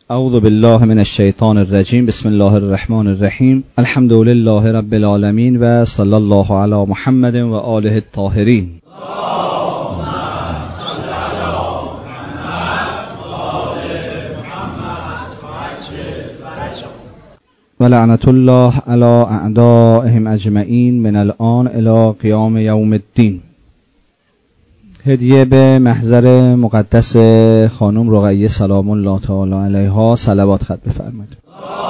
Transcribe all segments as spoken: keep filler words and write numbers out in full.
اعوذ بالله من الشیطان الرجیم. بسم الله الرحمن الرحیم. الحمد لله رب العالمین و صلی الله علی محمد و آله الطاهرین. و لعنت الله علی اعدائهم اجمعین من الان الی قیام یوم الدین. هدیه به محضر مقدس خانم رقیه سلام الله تعالی علیها صلوات خط بفرمایید.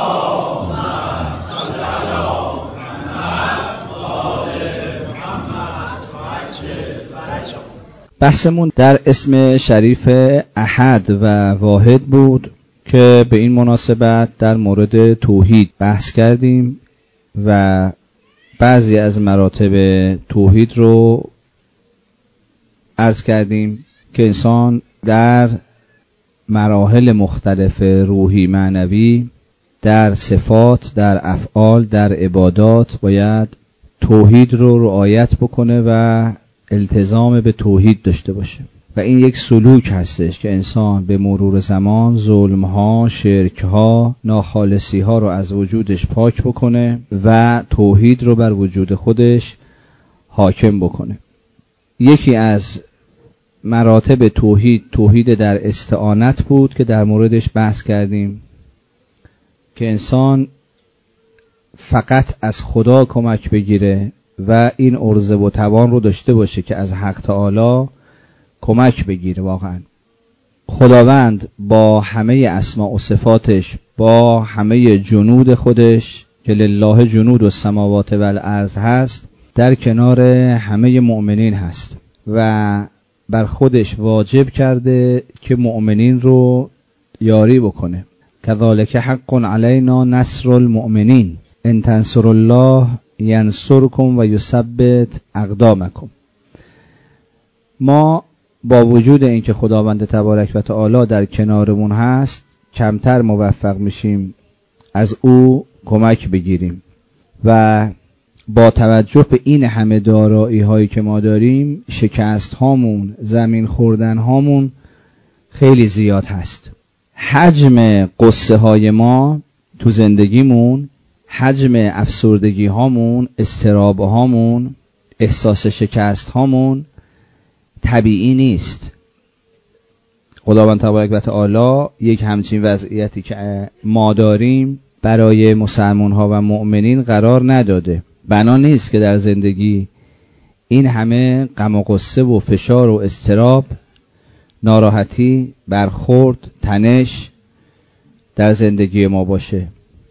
بحثمون در اسم شریف احد و واحد بود که به این مناسبت در مورد توحید بحث کردیم و بعضی از مراتب توحید رو عرض کردیم که انسان در مراحل مختلف روحی معنوی، در صفات، در افعال، در عبادات باید توحید رو رعایت بکنه و التزام به توحید داشته باشه و این یک سلوک هستش که انسان به مرور زمان ظلمها، شرکها، ناخالصیها رو از وجودش پاک بکنه و توحید رو بر وجود خودش حاکم بکنه. یکی از مراتب توحید توحید در استعانت بود که در موردش بحث کردیم که انسان فقط از خدا کمک بگیره و این عرضه و توان رو داشته باشه که از حق تعالی کمک بگیره. واقعا خداوند با همه اسماء و صفاتش، با همه جنود خودش که لله جنود السماوات و الارض هست، در کنار همه مؤمنین هست و بر خودش واجب کرده که مؤمنین رو یاری بکنه. کذالک حق علینا نصر المؤمنین ان تنصروا الله ینصرکم و یثبت اقدامکم. ما با وجود اینکه خداوند تبارک و تعالی در کنارمون هست کمتر موفق میشیم از او کمک بگیریم و با توجه به این همه دارایی هایی که ما داریم شکست هامون، زمین خوردن هامون خیلی زیاد هست. حجم قصه های ما تو زندگیمون، حجم افسردگی هامون، اضطراب هامون، احساس شکست هامون طبیعی نیست. خداوند تبارک و تعالی یک همچین وضعیتی که ما داریم برای مسلمان ها و مؤمنین قرار نداده. بنا نیست که در زندگی این همه غم و غصه و فشار و اضطراب، ناراحتی، برخورد، تنش در زندگی ما باشه.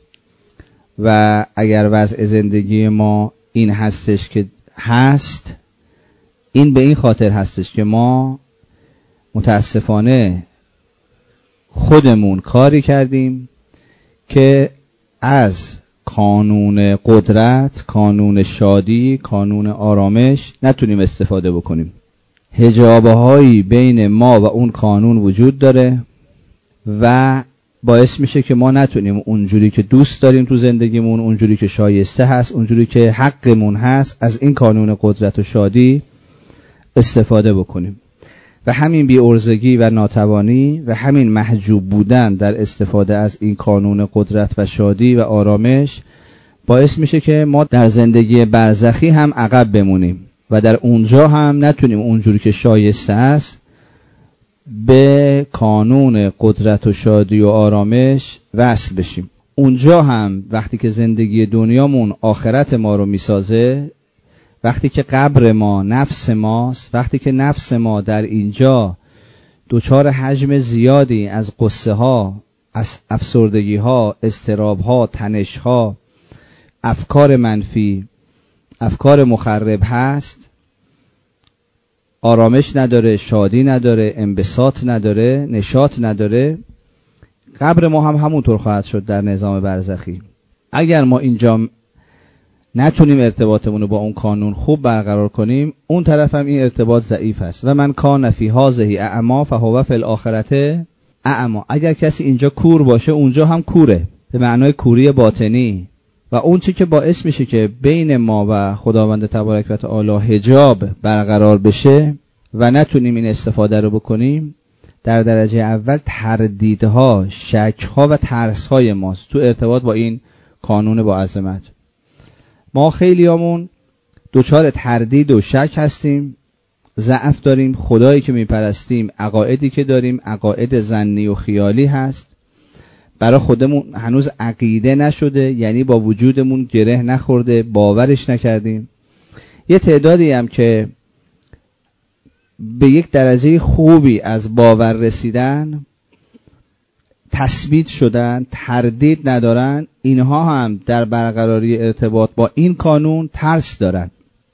و اگر وضع زندگی ما این هستش که هست، این به این خاطر هستش که ما متاسفانه خودمون کاری کردیم که از کانون قدرت، کانون شادی، کانون آرامش نتونیم استفاده بکنیم. حجابه هایی بین ما و اون کانون وجود داره و باعث میشه که ما نتونیم اونجوری که دوست داریم تو زندگیمون، اونجوری که شایسته هست، اونجوری که حقمون هست از این کانون قدرت و شادی استفاده بکنیم. و همین بی‌عرضگی و ناتوانی و همین محجوب بودن در استفاده از این کانون قدرت و شادی و آرامش باعث میشه که ما در زندگی برزخی هم عقب بمونیم و در اونجا هم نتونیم اونجوری که شایسته است به کانون قدرت و شادی و آرامش وصل بشیم. اونجا هم وقتی که زندگی دنیامون آخرت ما رو میسازه، وقتی که قبر ما نفس ماست، وقتی که نفس ما در اینجا دچار حجم زیادی از قصه ها، از افسردگی ها، اضطراب ها، تنش ها، افکار منفی، افکار مخرب هست، آرامش نداره، شادی نداره، انبساط نداره، نشاط نداره، قبر ما هم همونطور خواهد شد در نظام برزخی. اگر ما اینجا نتونیم ارتباطمون رو با اون کانون خوب برقرار کنیم، اون طرف هم این ارتباط ضعیف هست. و من کان فی هذه اعما فهو فی الاخرته اعما. اگر کسی اینجا کور باشه اونجا هم کوره، به معنای کوری باطنی. و اون چی که باعث میشه که بین ما و خداوند تبارک و تعالی حجاب برقرار بشه و نتونیم این استفاده رو بکنیم، در درجه اول تردیدها، شکها و ترسهای ماست تو ارتباط با این کانون با عظمت. ما خیلیامون دوچار تردید و شک هستیم، ضعف داریم، خدایی که میپرستیم، عقایدی که داریم عقاید ظنی و خیالی هست، برای خودمون هنوز عقیده نشده، یعنی با وجودمون گره نخورده، باورش نکردیم. یه تعدادی هم که به یک درجه خوبی از باور رسیدن، تثبیت شدن، تردید ندارن، اینها هم در برقراری ارتباط با این کانون ترس دارن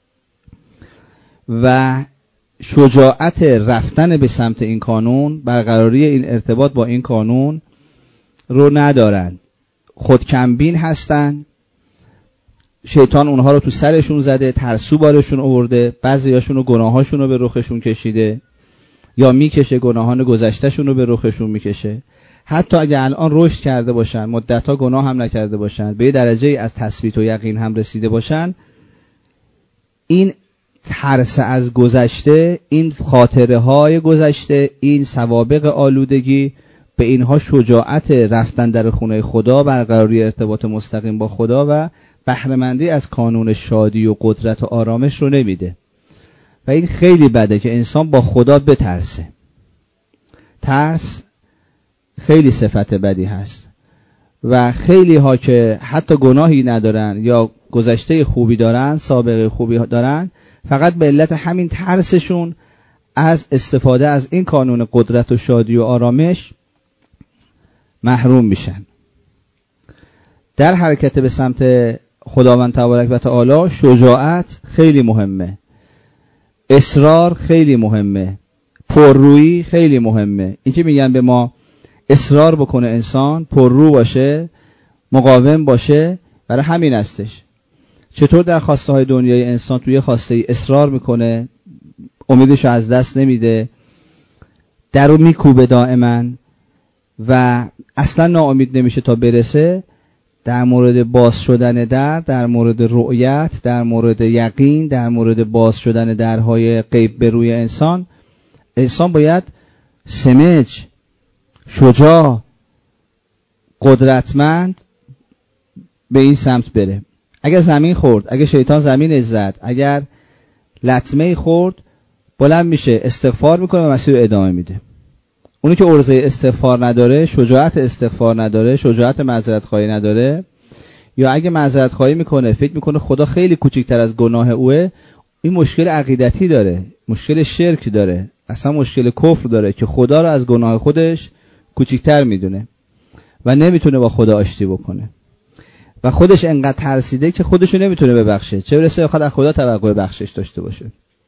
و شجاعت رفتن به سمت این کانون، برقراری این ارتباط با این کانون رو ندارن. خودکمبین هستن، شیطان اونها رو تو سرشون زده، ترسو بارشون آورده، بعضیاشون رو گناهاشون رو به رخشون کشیده یا میکشه، گناهان گذشتهشون رو به رخشون میکشه. حتی اگه الان رشد کرده باشن، مدت‌ها گناه هم نکرده باشن، به درجه از تثبیت و یقین هم رسیده باشن، این ترس از گذشته، این خاطره های گذشته، این سوابق آلودگی به اینها شجاعت رفتن در خونه خدا، برقراری ارتباط مستقیم با خدا و بهره‌مندی از کانون شادی و قدرت و آرامش رو نمیده. و این خیلی بده که انسان با خدا بترسه. ترس خیلی صفت بدی هست و خیلی ها که حتی گناهی ندارن یا گذشته خوبی دارن، سابقه خوبی دارن، فقط به علت همین ترسشون از استفاده از این کانون قدرت و شادی و آرامش محروم میشن. در حرکت به سمت خداوند تبارک و تعالی شجاعت خیلی مهمه، اصرار خیلی مهمه، پررویی خیلی مهمه. این که میگن به ما اصرار بکنه انسان، پررو باشه، مقاوم باشه، برای همین هستش. چطور در خواسته های دنیای انسان توی خواسته ای اصرار میکنه، امیدش از دست نمیده، در رو میکوبه دائما و اصلا ناامید نمیشه تا برسه. در مورد باز شدن در، در مورد رؤیت، در مورد یقین، در مورد باز شدن درهای غیب به روی انسان، انسان باید سمج، شجاع، قدرتمند به این سمت بره. اگر زمین خورد، اگر شیطان زمین زد، اگر لطمه خورد، بلند میشه، استغفار میکنه و مسیر ادامه میده. اونی که عرضه استغفار نداره، شجاعت استغفار نداره، شجاعت معذرت خواهی نداره، یا اگه معذرت خواهی میکنه فکر میکنه خدا خیلی کوچکتر از گناه اوه، این مشکل عقیدتی داره، مشکل شرک داره، اصلا مشکل کفر داره که خدا رو از گناه خودش کوچکتر میدونه و نمیتونه با خدا آشتی بکنه و خودش انقدر ترسیده که خودشو نمیتونه ببخشه، چه برسه بخواد از خدا توقع بخشش داشته باشه.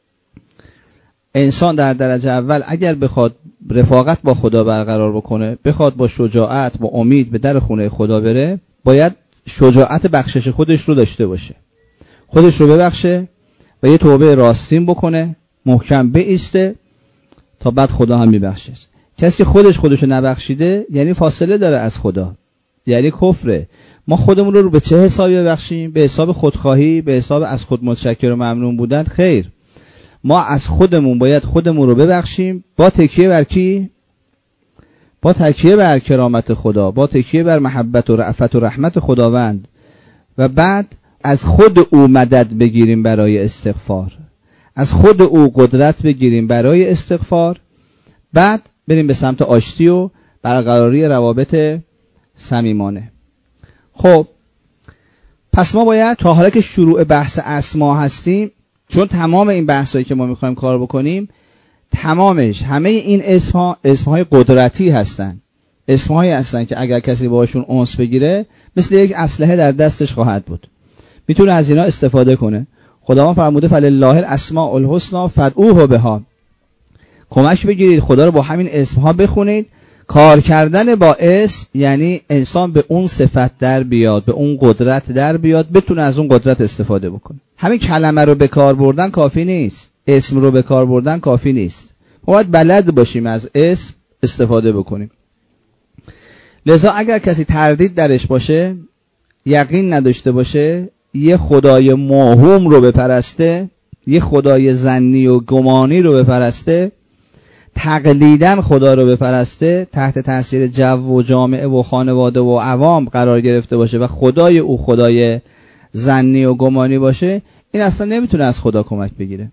انسان در درجه اول اگر بخواد رفاقت با خدا برقرار بکنه، بخواد با شجاعت، با امید به در خونه خدا بره، باید شجاعت بخشش خودش رو داشته باشه، خودش رو ببخشه و یه توبه راستین بکنه، محکم بایسته تا بعد خدا هم میبخشه. کسی که خودش خودشو نبخشیده یعنی فاصله داره از خدا، یعنی کفره. ما خودمون رو به چه حسابی ببخشیم؟ به حساب خودخواهی، به حساب از خود متشکر و ممنون بودن؟ خیر، ما از خودمون باید خودمون رو ببخشیم با تکیه بر کی؟ با تکیه بر کرامت خدا، با تکیه بر محبت و رأفت و رحمت خداوند و بعد از خود او مدد بگیریم برای استغفار، از خود او قدرت بگیریم برای استغفار، بعد بریم به سمت آشتی و برقراری روابط صمیمانه. خب پس ما باید تا حالا که شروع بحث اسما هستیم، چون تمام این بحثایی که ما میخوایم کار بکنیم تمامش همه این اسمها اسمهای قدرتی هستن، اسمهایی هستن که اگر کسی باهاشون انس بگیره مثل یک اسلحه در دستش خواهد بود، میتونه از اینا استفاده کنه. خداوند فرموده فلله الاسماء الحسنی فادعوه بها، کمک بگیرید خدا رو با همین اسمها بخونید. کار کردن با اسم یعنی انسان به اون صفت در بیاد، به اون قدرت در بیاد، بتونه از اون قدرت استفاده بکنه. همین کلمه رو به کار بردن کافی نیست، اسم رو به کار بردن کافی نیست، ما باید بلد باشیم از اسم استفاده بکنیم. لذا اگر کسی تردید درش باشه، یقین نداشته باشه، یه خدای موهوم رو بپرسته، یه خدای ظنی و گمانی رو بپرسته، تقلیداً خدا رو بپرسته، تحت تاثیر جو و جامعه و خانواده و عوام قرار گرفته باشه و خدای او خدای ظنی و گمانی باشه، این اصلا نمیتونه از خدا کمک بگیره.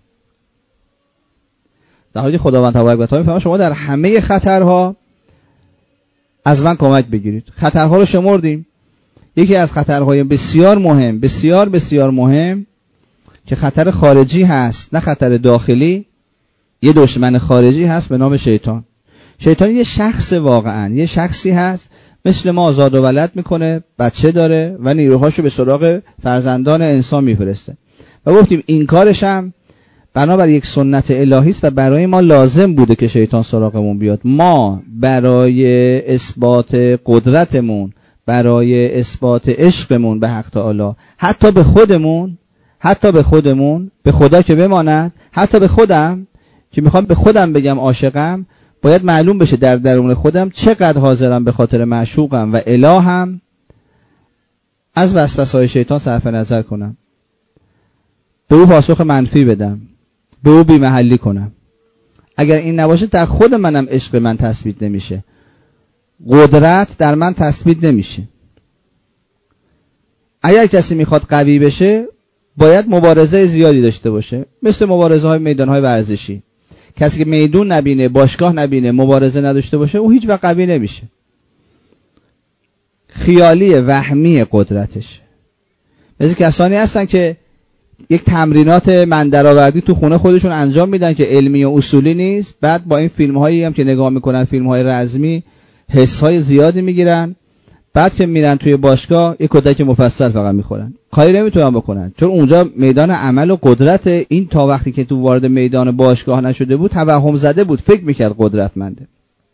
در حالی که خداوند تبارک و تعالی میفرماید شما در همه خطرها از من کمک بگیرید. خطرها رو شمردیم. یکی از خطرهای بسیار مهم، بسیار بسیار مهم که خطر خارجی هست، نه خطر داخلی، یه دشمن خارجی هست به نام شیطان. شیطان یه شخص، واقعا یه شخصی هست مثل ما، آزاد و ولد میکنه، بچه داره و نیروهاشو به سراغ فرزندان انسان میفرسته. و گفتیم این کارش هم بنابر یک سنت الهی است و برای ما لازم بوده که شیطان سراغمون بیاد. ما برای اثبات قدرتمون، برای اثبات عشقمون به حق تعالی، حتی به خودمون، حتی به خودمون، به خدا که بماند، حتی به خودم که میخوام به خودم بگم عاشقم، باید معلوم بشه در درون خودم چقدر حاضرم به خاطر معشوقم و الهم از وسوسه‌های شیطان صرف نظر کنم، به او پاسخ منفی بدم، به او بی محلی کنم. اگر این نباشه در خود منم عشق من تثبیت نمیشه، قدرت در من تثبیت نمیشه. اگر کسی میخواد قوی بشه باید مبارزه زیادی داشته باشه، مثل مبارزه های میدان های ورزشی. کسی که میدون نبینه، باشگاه نبینه، مبارزه نداشته باشه، او هیچ وقت قوی نمیشه. خیالی، وهمی قدرتش. مثل کسانی هستن که یک تمرینات مندرآوردی تو خونه خودشون انجام میدن که علمی و اصولی نیست، بعد با این فیلم هایی هم که نگاه میکنن، فیلم های رزمی، حس های زیادی میگیرن، بعد که میرن توی باشگاه یک کتک مفصل فقط میخورن، کاری نمیتونن بکنن، چون اونجا میدان عمل و قدرت. این تا وقتی که تو وارد میدان باشگاه نشده بود توهم زده بود، فکر میکرد قدرتمنده.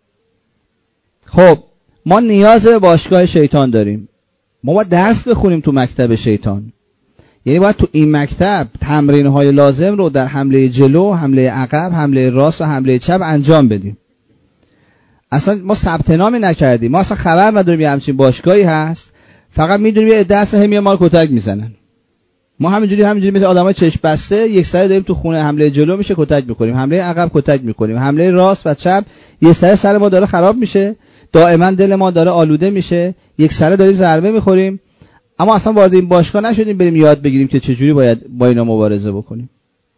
خب ما نیاز به باشگاه شیطان داریم. ما باید درس بخونیم تو مکتب شیطان، یعنی باید تو این مکتب تمرین‌های لازم رو در حمله جلو، حمله عقب، حمله راست و حمله چپ انجام بدیم. اصلا ما ثبت نامی نکردیم، ما اصلا خبر نداریم یه همچین باشگاهی هست، فقط میدونیم یه عده اصلا همین ما رو کتک میزنن. ما همینجوری همینجوری مثل آدمای چشم بسته یک سره داریم تو خونه، حمله جلو میشه کتک میکنیم، حمله عقب کتک میکنیم، حمله راست و چپ یه سره سر ما داره خراب میشه، دائما دل ما داره آلوده میشه، یک سره داریم ضربه میخوریم، اما اصلا وارد این باشگاه نشدیم بریم یاد بگیریم که چجوری باید با اینا مبارزه بکنیم.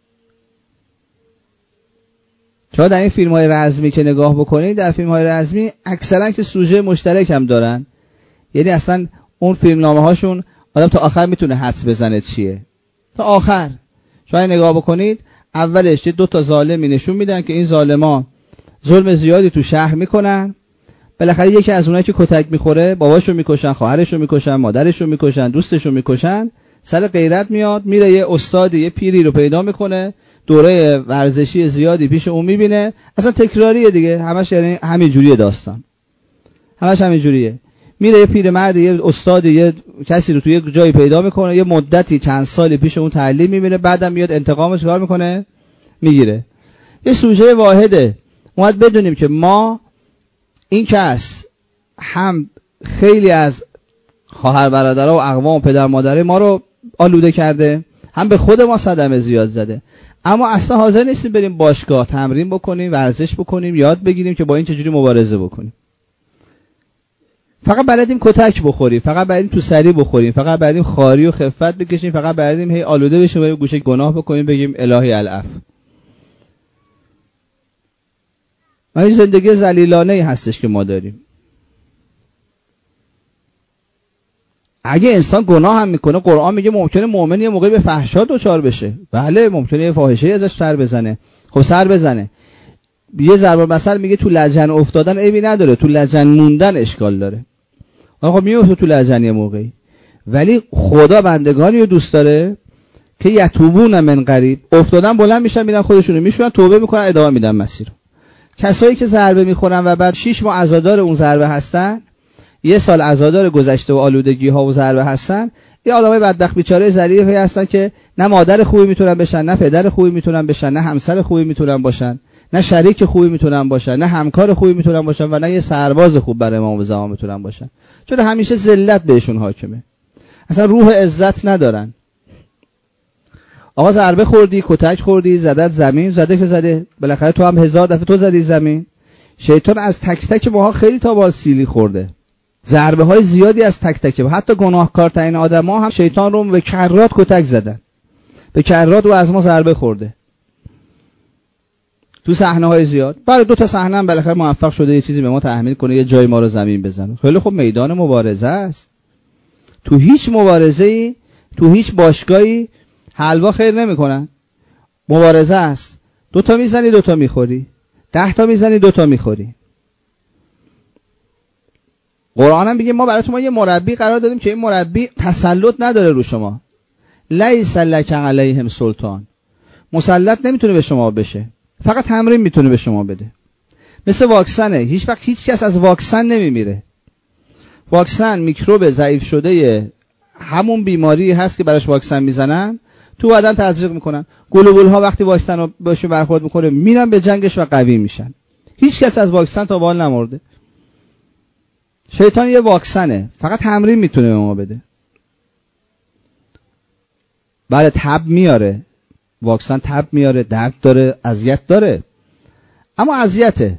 چرا در این فیلم های رزمی که نگاه بکنید، در فیلم های رزمی اکثرا که سوژه مشترک هم دارن، یعنی اصلا اون فیلم نامه هاشون آدم تا آخر میتونه حدس بزنه چیه، تا آخر. شما نگاه بکنید اولش دو تا ظالمی نشون میدن که این ظالما ظلم زیادی تو شهر میکنن، بالاخره یکی از اونایی که کتک میخوره باباشو میکشن، خواهرشو میکشن، مادرشو میکشن، دوستشو میکشن، سر غیرت میاد میره یه استاد، یه پیری رو پیدا میکنه، دوره ورزشی زیادی پیش اون میبینه، اصلا تکراریه دیگه، همش یعنی همین جوریه داستان، همش همین جوریه. میره یه پیرمرد، یه استاد، یه کسی رو توی یه جایی پیدا میکنه، یه مدتی چند سالی پیش اون تعلیم میبینه، بعدم میاد انتقامش کار میکنه، میگیره. یه سوژه واحده. باید بدونیم که ما این کس هم خیلی از خواهر برادرها و اقوام و پدر مادر ما رو آلوده کرده، هم به خود ما صدمه زیاد زده، اما اصلا حاضر نیستیم بریم باشگاه تمرین بکنیم، ورزش بکنیم، یاد بگیریم که با این چجوری مبارزه بکنیم. فقط بلدیم کتک بخوریم، فقط بلدیم تو سری بخوریم، فقط بلدیم خاری و خفت بکشیم، فقط بلدیم هی آلوده بشیم و یه گوشه گناه بکنیم بگیم الهی العفو. این زندگی ذلیلانه ای هستش که ما داریم. اگه انسان گناه هم میکنه، قرآن میگه ممکنه مؤمن یه موقعی به فحشا دچار بشه. بله ممکنه یه فاحشه ازش سر بزنه. خب سر بزنه. یه ضرب مثل میگه تو لجن افتادن عیبی نداره، تو لجن موندن اشکال داره. خب میفته تو لجن یه موقعی، ولی خدا بندگانی رو دوست داره که یتوبون من قریب، افتادن بلند میشن میرن خودشونو میشورن، توبه میکنن، ادامه میدن مسیر. کسایی که ضربه میخورن و بعد شش ماه عزادار اون ضربه هستن، یه سال عزادار گذشته و آلودگی ها و ضربه هستن، یه آدمای بدبخت بیچاره ذلیل هستن که نه مادر خوبی میتونن بشن، نه پدر خوبی میتونن بشن، نه همسر خوبی میتونن باشن، نه شریک خوبی میتونن باشن، نه همکار خوبی میتونن باشن و نه یه سرباز خوب برای امام زمان میتونن باشن، چون همیشه ذلت بهشون حاکمه، اصلا روح عزت ندارن. آقا ضربه خوردی، کتک خوردی، زدت زمین، زده که زده، بالاخره تو هم هزار دفعه تو زدی زمین. شیطان از تک تک ماها خیلی تا بال سیلی خورده، ضربه های زیادی از تک تک، حتی گناهکارترین آدما هم شیطان رو به کرات کتک زدن، به کرات و از ما ضربه خورده تو صحنه های زیاد. برای دو تا صحنه هم بالاخره موفق شده یه چیزی به ما تحمیل کنه، یه جای ما رو زمین بزنه. خیلی خب، میدان مبارزه است. تو هیچ مبارزه‌ای، تو هیچ باشگاهی حلوا خیر نمیکنن. مبارزه است. دو تا میزنی دو تا میخوری، ده تا میزنی دو تا میخوری. قرآن هم بگه ما برای ما یه مربی قرار دادیم که این مربی تسلط نداره رو شما. لیس لک علیهم سلطان، مسلط نمیتونه به شما بشه، فقط تمرین میتونه به شما بده. مثل واکسنه، هیچ وقت هیچ کس از واکسن نمیمیره. واکسن میکروب ضعیف شده همون بیماری هست که براش واکسن میزنن، تو بدن تزریق میکنن. گلوبول ها وقتی واکسن رو بهشون برخورد میکنه میرن به جنگش و قوی میشن. هیچ کس از واکسن تا بال نمرده. شیطان یه واکسنه، فقط تمرین میتونه به ما بده. بله تب میاره، واکسن تب میاره، درد داره، اذیت داره، اما اذیته.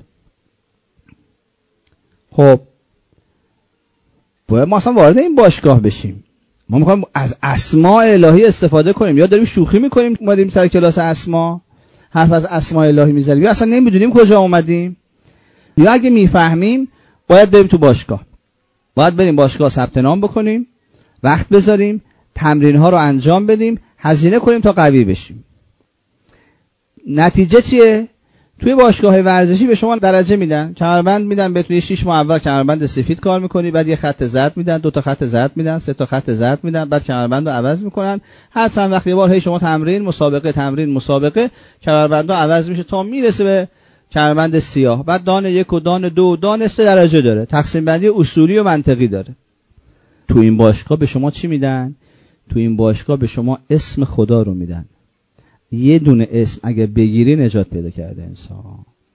خب باید ما اصلا وارد این باشگاه بشیم. ما میخوایم از اسماء الهی استفاده کنیم، یا داریم شوخی میکنیم اومدیم سر کلاس اسما حرف از اسماء الهی میزنیم، یا اصلا نمیدونیم کجا اومدیم، یا اگه میفهمیم باید بریم تو باشگاه. باید بریم باشگاه ثبت نام بکنیم، وقت بذاریم، تمرین ها رو انجام بدیم، هزینه کنیم تا قوی بشیم. نتیجه چیه؟ توی باشگاه ورزشی به شما درجه میدن، کمربند میدن بهتون. شش ماه اول کمربند سفید کار میکنی، بعد یه خط زرد میدن، دو تا خط زرد میدن، سه تا خط زرد میدن، بعد کمربند رو عوض میکنن. هر چند وقت یه بار هی شما تمرین مسابقه تمرین مسابقه کمربند رو عوض میشه تا میرسه به کمربند سیاه. بعد دان یک و دان دو و دان سه درجه داره، تقسیم بندی اصولی و منطقی داره. تو این باشگاه به شما چی میدن؟ تو این باشگاه به شما اسم خدا رو میدن. یه دونه اسم اگه بگیری نجات پیدا کرده انسان.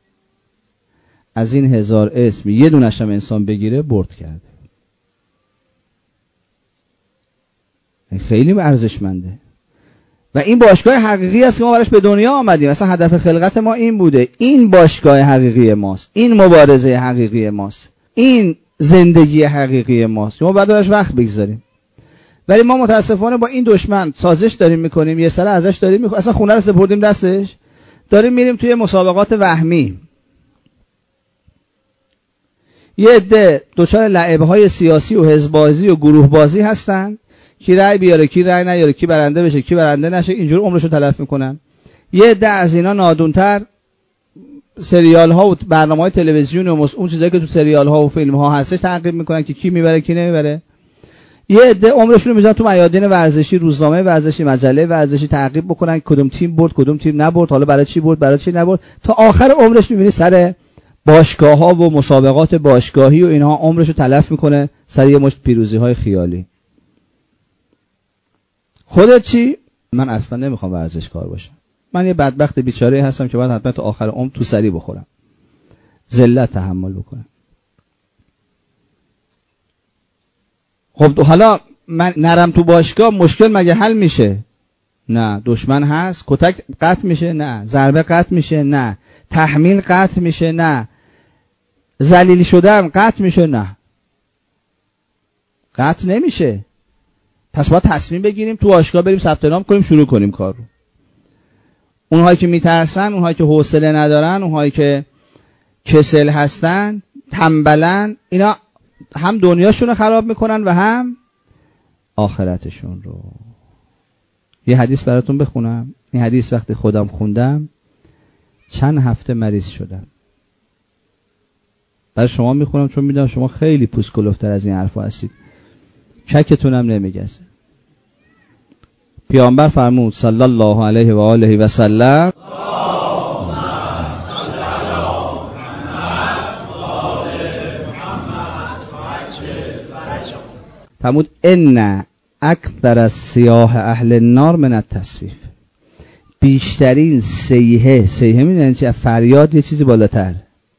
از این هزار اسم یه دونش هم انسان بگیره برد کرده. خیلی ارزشمنده. و این باشگاه حقیقی است که ما براش به دنیا آمدیم. اصلا هدف خلقت ما این بوده. این باشگاه حقیقی ماست، این مبارزه حقیقی ماست، این زندگی حقیقی ماست. ما بعد براش وقت بگذاریم. ولی ما متاسفانه با این دشمن سازش داریم میکنیم، یه سره ازش داریم میکنیم، اصلا خونه رو سپردیم دستش، داریم میریم توی مسابقات وهمی. یه عده دچار لعب‌های سیاسی و حزب بازی و گروه بازی هستن، کی رأی بیاره کی رأی نیاره، کی برنده بشه کی برنده نشه، اینجور عمرشو تلف میکنن. یه عده از اینا نادونتر سریال ها و برنامه‌های تلویزیون و اون چیزایی که تو سریال ها و فیلم ها هستش تعقیب میکنن که کی میبره کی نمیبره. یه عده عمرشون رو میذارن تو میادین ورزشی، روزنامه ورزشی، مجله ورزشی تعقیب بکنن کدوم تیم برد کدوم تیم نبرد، حالا برای چی برد برای چی نبرد، تا آخر عمرش میبینی سر باشگاه‌ها و مسابقات باشگاهی و اینها عمرشو تلف میکنه سر یه مشت پیروزی‌های خیالی. خودت چی؟ من اصلا نمیخوام ورزشکار باشم. من یه بدبخت بیچاره هستم که باید حتما تا آخر عمر تو سری بخورم، ذلت تحمل بکنم. خب حالا من نرم تو باشگاه مشکل مگه حل میشه؟ نه. دشمن هست، کتک قطع میشه؟ نه. ضربه قطع میشه؟ نه. تحمیل قطع میشه؟ نه. ذلیل شدن قطع میشه؟ نه. قطع نمیشه. پس باید تصمیم بگیریم تو باشگاه بریم ثبت نام کنیم، شروع کنیم کار رو. اونهایی که میترسن، اونهایی که حوصله ندارن، اونهایی که کسل هستن، تنبلن، اینا هم دنیاشون رو خراب میکنن و هم آخرتشون رو. یه حدیث براتون بخونم. این حدیث وقتی خودم خوندم چند هفته مریض شدم. برای شما میخونم چون میدونم شما خیلی پوست کلفتر از این حرفا هستید، ککتونم نمیگزه. پیامبر فرمود صلی الله علیه و آله و سلم، فرمود ان اکثر الصیاح اهل النار من التصویف. بیشترین صیحه، صیحه میدونین چی؟ فریاد یه چیزی بالاتر.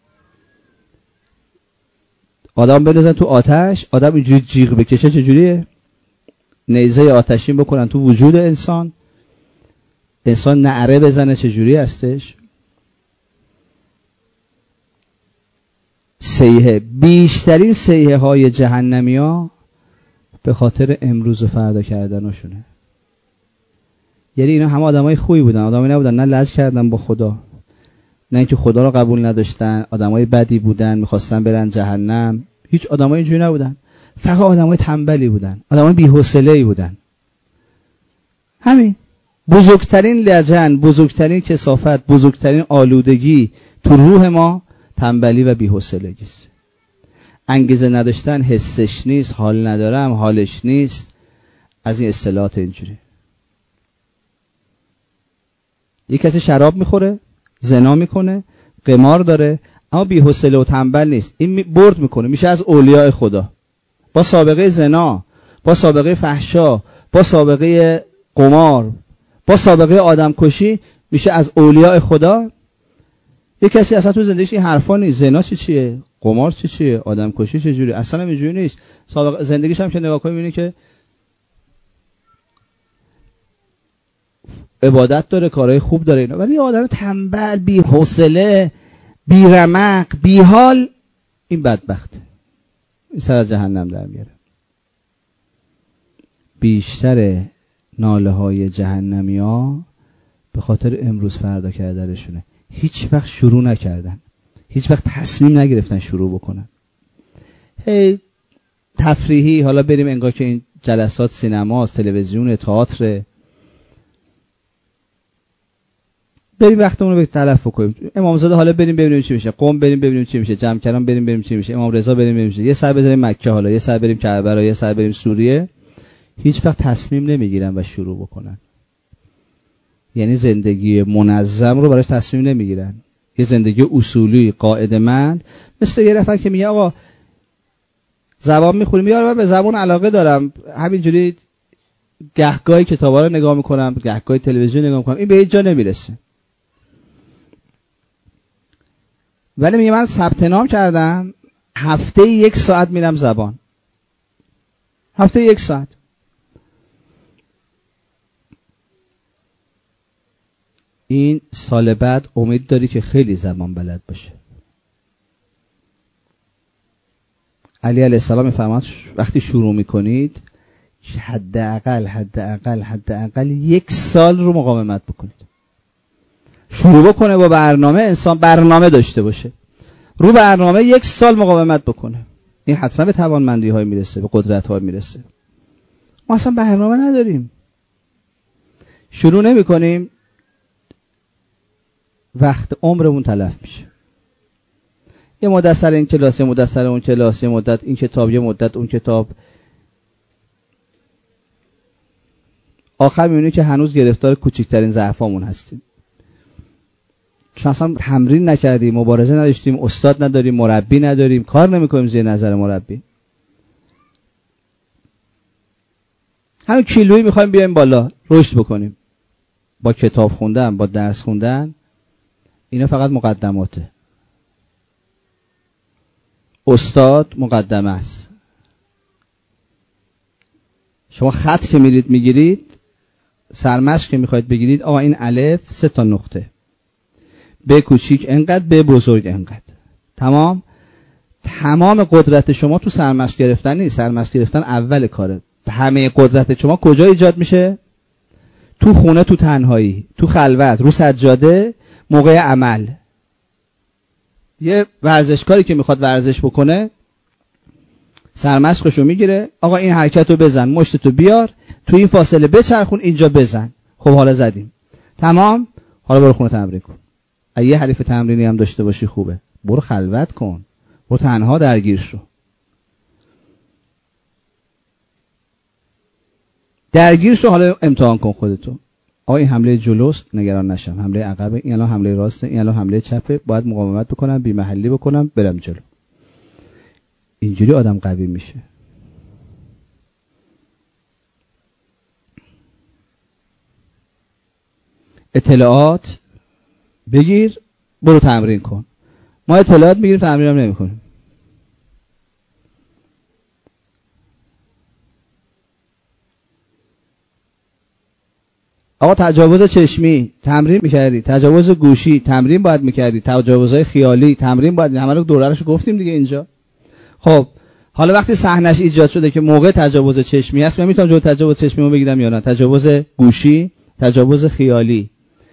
آدم بندازن تو آتش، آدم اینجوری جیغ بکشه، چجوریه؟ نیزه آتشین بکنن تو وجود انسان، انسان نعره بزنه چجوری هستش؟ سیحه. بیشترین سیحه های جهنمی ها به خاطر امروز و فردا کردنشونه. یعنی اینا همه آدمای خوبی بودن، آدمایی نبودن نه لج کردن با خدا، نه اینکه خدا رو قبول نداشتن، آدمای بدی بودن میخواستن برن جهنم. هیچ آدمای اینجوری نبودن، فقط آدمای تنبلی بودن، آدمای بی‌حوصله‌ای بودن. همین. بزرگترین لجن، بزرگترین کثافت، بزرگترین آلودگی تو روح ما تنبلی و بی‌حوصلگی است. انگیزه نداشتن، حسش نیست، حال ندارم، حالش نیست، از این اصطلاحات اینجوری. یک کسی شراب میخوره، زنا میکنه، قمار داره، اما بی‌حوصله و تنبل نیست. این برد میکنه، میشه از اولیاء خدا. با سابقه زنا، با سابقه فحشا، با سابقه قمار، با سابقه آدم کشی، میشه از اولیاء خدا. یک کسی اصلا تو زندگیش این حرفا نیست. زنا چی چیه؟ قمار چی چیه؟ آدم کشی چه جوری؟ اصلا اینجوری نیست. سابقه زندگیش هم که نگاه کنی میبینی که عبادت داره، کارهای خوب داره اینا، ولی آدم تنبل، بی حوصله، بی رمق، بی حال، این بدبخت این سر از جهنم در میاره. بیشتر ناله های جهنمی ها به خاطر امروز فردا کردنشونه. هیچ وقت شروع نکردن، هیچ وقت تصمیم نگرفتن شروع بکنن. هی تفریحی، حالا بریم انگار که این جلسات سینماست، تلویزیون، تئاتر، بریم وقتمون رو به تلف بکنیم. امامزاده حالا بریم ببینیم چی میشه، قم بریم ببینیم چی میشه، جمکران بریم ببینیم چی میشه، امام رضا بریم ببینیم چی میشه، یه سر بزنیم مکه، حالا یه سر بریم کربلا، یه سر بریم سوریه. هیچ وقت تصمیم نمیگیرن و شروع بکنن. یعنی زندگی منظم رو براش تصمیم نمیگیرن. یه زندگی اصولی قاعده‌مند، مثل یه نفر که میگه آقا زبان میخونیم، میگه من به زبان علاقه دارم، همینجوری گهگاهی کتابا رو نگاه میکنم، گهگاهی تلویزیون نگاه میکنم، این به هیچ جا نمیرسه. ولی میگه من ثبت نام کردم هفته یک ساعت میرم زبان، هفته یک ساعت. این سال بعد امید داری که خیلی زبان بلد باشه. علی علیه السلام میفرماد وقتی شروع میکنید حداقل حداقل حداقل یک سال رو مقاومت بکنید. شروع بکنه با برنامه، انسان برنامه داشته باشه، رو برنامه یک سال مقاومت بکنه، این حتما به توانمندی های میرسه، به قدرت های میرسه. ما اصلا برنامه نداریم، شروع نمی کنیم، وقت عمرمون تلف میشه. یه مدت سر این کلاس، یه مدت سر اون کلاس، یه مدت این کتاب، یه مدت اون کتاب، آخر میبینیم که هنوز گرفتار کوچکترین ضعفامون هستیم، چون اصلا تمرین نکردیم، مبارزه نداشتیم، استاد نداریم، مربی نداریم، کار نمیکنیم زیر نظر مربی. همین کیلویی میخوایم بیایم بالا، رشد بکنیم. با کتاب خوندن، با درس خوندن، اینا فقط مقدماته. استاد مقدمه است. شما خط که میرید میگیرید، سرمشق که میخواید بگیرید، آقا این الف سه تا نقطه، ب کوچیک انقدر، ب بزرگ انقدر، تمام. تمام قدرت شما تو سرمشق گرفتن نیست. سرمشق گرفتن اول کاره. همه قدرت شما کجا ایجاد میشه؟ تو خونه، تو تنهایی، تو خلوت، رو سجاده، موقع عمل. یه ورزشکاری که میخواد ورزش بکنه سرمشقشو میگیره، آقا این حرکت رو بزن، مشتتو بیار، تو این فاصله بچرخون، اینجا بزن. خب حالا زدیم، تمام، حالا برو خونه تمرین کن. اگه حریف تمرینی هم داشته باشی خوبه، برو خلوت کن، برو تنها درگیر شو، درگیر شو، حالا امتحان کن خودتو. آقا این حمله جلوست، نگران نشم، حمله عقبه، این الان حمله راسته، این الان حمله چپه، باید مقاومت بکنم، بی محلی بکنم، برم جلو. اینجوری آدم قوی میشه. اطلاعات بگیر، برو تمرین کن. ما اطلاعات میگیریم، تمرین هم نمی کنیم. آقا تجاوز چشمی تمرین میکردی، تجاوز گوشی تمرین باید میکردی، تجاوزهای خیالی تمرین باید، همه رو دوره‌اش گفتیم دیگه اینجا. خب حالا وقتی صحنه‌اش ایجاد شده که موقع تجاوز چشمی است، من میتونم جلوی تجاوز چشمی رو بگیرم یا نه؟ تجاوز گوشی، تجاوز خیالی.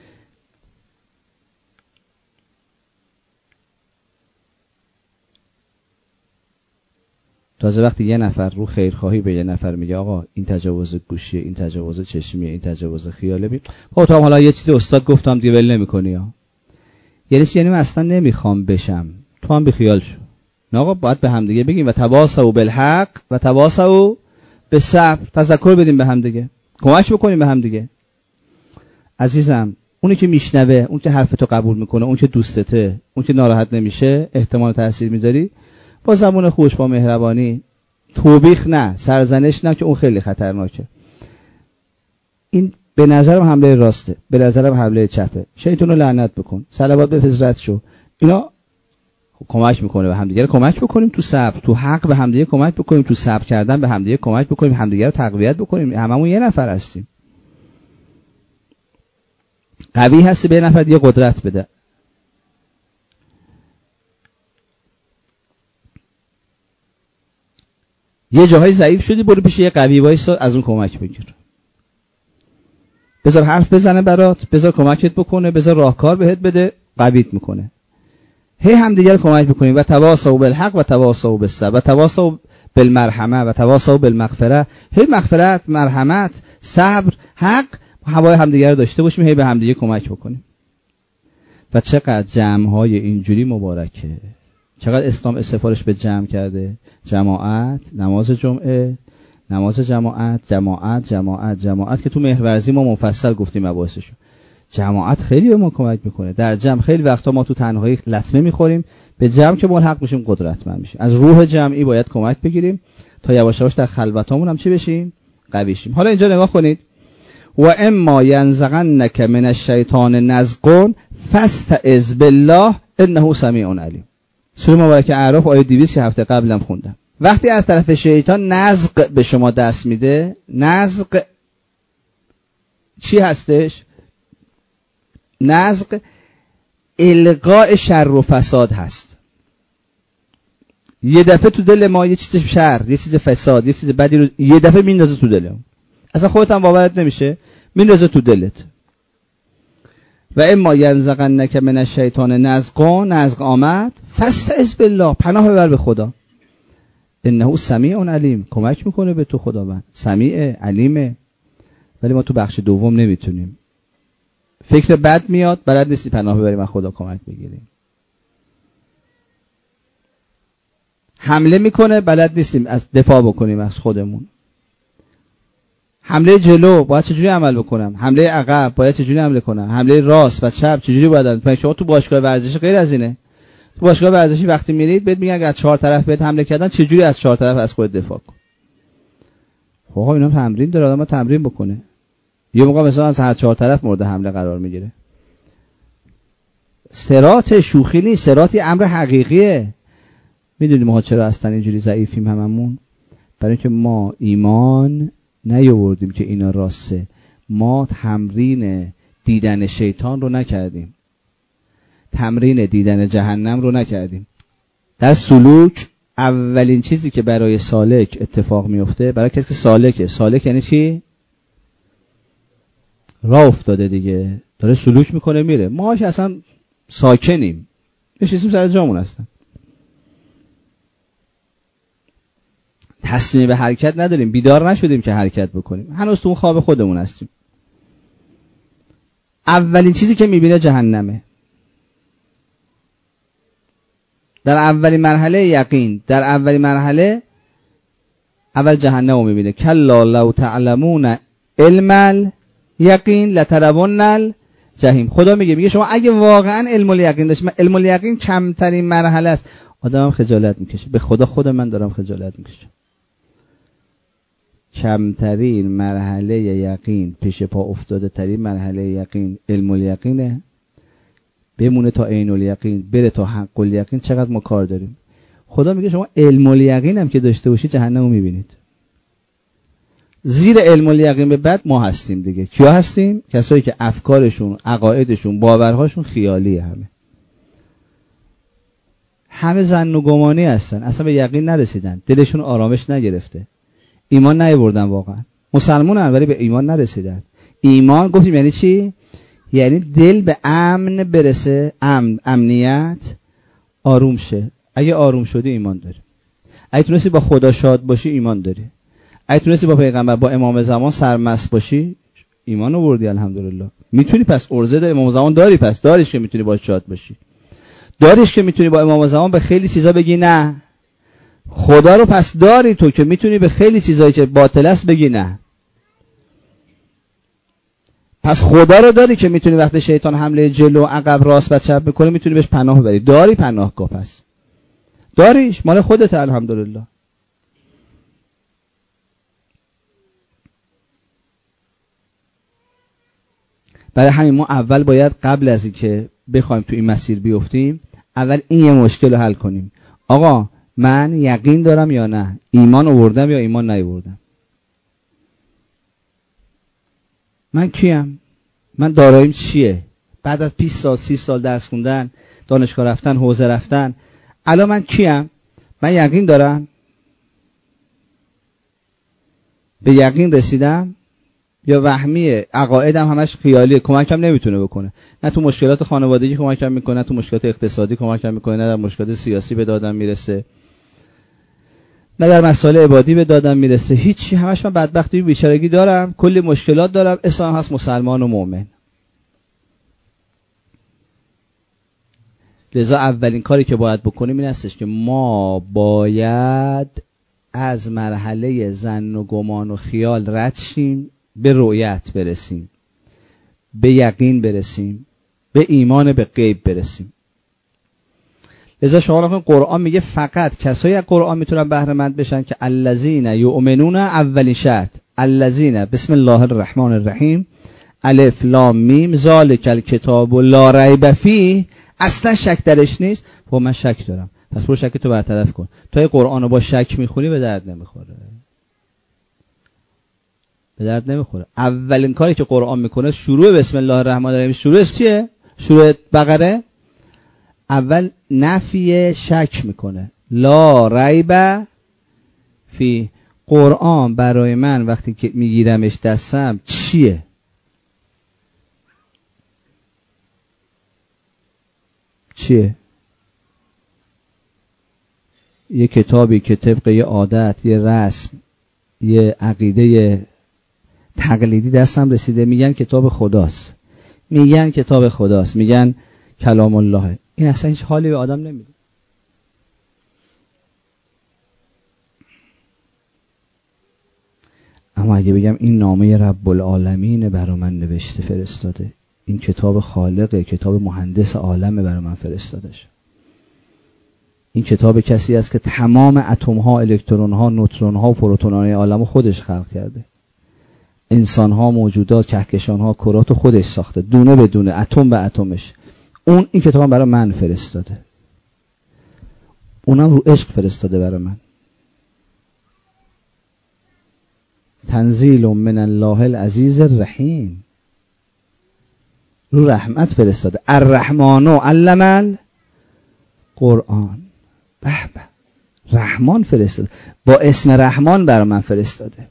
تازه وقتی یه نفر رو خیرخواهی به یه نفر میگه آقا این تجاوز گوشیه، این تجاوز چشمیه، این تجاوز خیاله، بی خب تو حالا یه چیزی استاد گفتم دیگه ول نمی‌کنی ها. یعنی یعنی من اصلا نمیخوام بشم، تو هم بیخیال شو. نه آقا باید به هم دیگه بگیم و تواصوا بالحق و تواصوا بالصبر، تذکر بدیم به هم دیگه، کمک بکنیم به هم دیگه. عزیزم اونی که میشنوه، اون که حرفتو قبول میکنه، اون که دوستته، اون که ناراحت نمیشه، احتمال تاثیر میذاری، با زبون خوش، با مهربانی، توبیخ نه، سرزنش نه که اون خیلی خطرناکه. این به نظرم حمله راسته، به نظرم حمله چپه. شیطان رو لعنت بکن، صلوات به فضلت شو. اینا کمک میکنه به همدیگه، کمک بکنیم تو صبر، تو حق به همدیگه کمک بکنیم، تو صبر کردن به همدیگه کمک بکنیم، همدیگه رو تقویت بکنیم. هممون یه نفر هستیم. قوی هستی به یه نفر دیگه قدرت بده. یه جاهای ضعیف شدی، برو پیش یه قوی وایسا، از اون کمک بگیر. بذار حرف بزنه برات، بذار کمکت بکنه، بذار راهکار بهت بده، قویت میکنه. هی هم دیگر کمک بکنیم و تواصوا بالحق و تواصوا بالصبر و تواصوا بالمرحمه و تواصوا بالمغفره. هی مغفرت، مرحمت، صبر، حق، هوای همدیگه رو داشته باشیم، هی به همدیگه کمک بکنیم. و چقدر جمع‌های اینجوری مبارکه، چقدر اسلام سفارش به جمع کرده. جماعت، نماز جمعه، نماز جماعت، جماعت، جماعت، جماعت که تو مهرورزی ما مفصل گفتیم مباحثشو. جماعت خیلی به ما کمک میکنه. در جمع خیلی وقتا ما تو تنهایی لطمه میخوریم، به جمع که ملحق بشیم قدرتمند میشیم. از روح جمعی باید کمک بگیریم تا یواش یواش در خلوتامون هم چی بشیم؟ قوی شیم. حالا اینجا نگاه کنید. و اما ینزغنک من الشیطان نزغ فاستعذ بالله انه سمیع علیم. سوره مبارکه اعراف آیه دویست که هفته قبلم خوندم. وقتی از طرف شیطان نزغ به شما دست میده، نزغ چی هستش؟ نزغ القاء شر و فساد هست. یه دفعه تو دل ما یه چیز شر، یه چیز فساد، یه چیز بدی رو یه دفعه میندازه تو دلمون، اصلا خودت هم باورت نمیشه، میندازه تو دلت. و اما ینزغنک من الشیطان نزغ، نزغ آمد، فاستعذ بالله، پناه ببر به خدا. انه سمیع علیم، کمک میکنه به تو خداوند، سمیع علیمه. ولی ما تو بخش دوم نمیتونیم. فکر بد میاد، بلد نیستی پناه ببریم از خدا کمک بگیریم. حمله میکنه، بلد نیستیم از دفاع بکنیم از خودمون. حمله جلو باید چجوری عمل بکنم، حمله عقب باید چجوری حمله کنم، حمله راست و چپ چجوری باید. شما تو باشگاه ورزشی غیر از اینه. تو باشگاه ورزشی وقتی میرید بهت میگن اگه از چهار طرف بهت حمله کردن چجوری از چهار طرف از خودت دفاع کن. خب آقا اینا تمرین داره، آدم تمرین بکنه. یه موقع مثلا از هر چهار طرف مورد حمله قرار میگیره. صراط شوخی نیست، صراطی امر حقیقیه. میدونیم ما چرا اصلا اینجوری ضعیفیم هممون؟ برای اینکه ما ایمان نیاوردیم که اینا راسته. ما تمرین دیدن شیطان رو نکردیم، تمرین دیدن جهنم رو نکردیم. در سلوک اولین چیزی که برای سالک اتفاق میفته، برای کسی که سالکه، سالک یعنی چی؟ راه افتاده دیگه، داره سلوک میکنه میره. ما که اصلا ساکنیم، نشستیم سر جامون هستن، تصمیم به حرکت نداریم، بیدار نشدیم که حرکت بکنیم، هنوز تو اون خواب خودمون هستیم. اولین چیزی که میبینه جهنمه. در اولین مرحله یقین، در اولین مرحله اول جهنم رو میبینه. کلا لو تعلمون علم الیقین لترون الجحیم. خدا میگه میگه شما اگه واقعا علم الیقین داشتید، علم الیقین کمترین مرحله است. آدمم خجالت میکشه، به خدا خود من دارم خجالت میکشم. کمترین مرحله یقین، پیش پا افتاده ترین مرحله یقین علم الیقینه. بمونه تا عین الیقین، بره تا حق الیقین. چقدر ما کار داریم. خدا میگه شما علم الیقین هم که داشته باشید جهنم رو میبینید. زیر علم الیقین به بعد ما هستیم دیگه. کیا هستیم؟ کسایی که افکارشون، عقایدشون، باورهاشون خیالیه. همه همه ظن و گمانی هستن، اصلا به یقین نرسیدن، دلشون آرامش نگرفته، ایمان نیاوردن. واقعا مسلمانن ولی به ایمان نرسیدن. ایمان گفتیم یعنی چی؟ یعنی دل به امن برسه، امن، امنیت، آروم شه. اگه آروم شدی ایمان داری. اگه تونستی با خدا شاد باشی ایمان داری. اگه تونستی با پیغمبر، با امام زمان سرمست باشی ایمان آوردی. الحمدلله. میتونی پس ارزه داری، امام زمان داری، پس داریش که میتونی باهاش شاد باشی. داریش که میتونی با امام زمان به خیلی چیزا بگی نه. خدا رو پس داری تو که میتونی به خیلی چیزایی که باطل است بگی نه. پس خدا رو داری که میتونی وقتی شیطان حمله جلو، عقب، راست و چپ میکنه میتونی بهش پناه ببری. داری پناهگاه، پس داریش، مال خودت. الحمدلله. برای همین ما اول باید قبل از اینکه بخوایم تو این مسیر بیفتیم اول این یه مشکل رو حل کنیم. آقا من یقین دارم یا نه؟ ایمان آوردم یا ایمان نیاوردم؟ من کیم؟ من داراییم چیه؟ بعد از بیست سال، سی سال درس خوندن، دانشگاه رفتن، حوزه رفتن، الان من کیم؟ من یقین دارم؟ به یقین رسیدم یا وهمیه؟ عقایدم همش خیالیه، کمکم نمیتونه بکنه. نه تو مشکلات خانوادگی کمکم میکنه، نه تو مشکلات اقتصادی کمکم میکنه، نه در مشکلات سیاسی به دادم میرسه، نه در مسائل عبادی به دادم میرسه. هیچی. همش من بدبختی و بیچارگی دارم، کلی مشکلات دارم. اسلام هست مسلمان و مؤمن. لذا اولین کاری که باید بکنیم این هستش که ما باید از مرحله ظن و گمان و خیال رد شیم، به رؤیت برسیم، به یقین برسیم، به ایمان به غیب برسیم. لذا شما نکنید قرآن میگه فقط کسایی از قرآن میتونن بهره مند بشن که الذین یؤمنون، اولین شرط الذین بسم الله الرحمن الرحیم الف لام میم ذالک الکتاب لا ریب فیه، اصلا شک درش نیست. خب من شک دارم، پس برو شک تو برطرف کن. تا قرآن رو با شک میخونی به درد نمیخوره، به درد نمیخوره. اولین کاری که قرآن میکنه شروع بسم الله الرحمن الرحیم، شروعش چیه؟ شروع بقره اول نفی شک میکنه. لا ریب فی. قرآن برای من وقتی که میگیرمش دستم چیه؟ چیه؟ یه کتابی که طبق یه عادت، یه رسم، یه عقیده تقلیدی دستم رسیده، میگن کتاب خداست، میگن کتاب خداست، میگن کلام الله. این اصلا هیچ حالی به آدم نمیده. اما اگه بگم این نامه رب العالمین برای من نوشته فرستاده، این کتاب خالقه، کتاب مهندس عالمه برای من فرستادش، این کتاب کسی است که تمام اتم ها، الکترون ها، نوترون ها و پروتون های عالم خودش خلق کرده، انسان ها، موجودات، کهکشان ها، کرات خودش ساخته، دونه به دونه، اتم به اتمش. اون این کتاب برای من فرستاده، اونم رو عشق فرستاده برای من. تنزیل من الله العزیز الرحیم، رو رحمت فرستاده. الرحمن علم القرآن. به به، رحمان فرستاده، با اسم رحمان برای من فرستاده.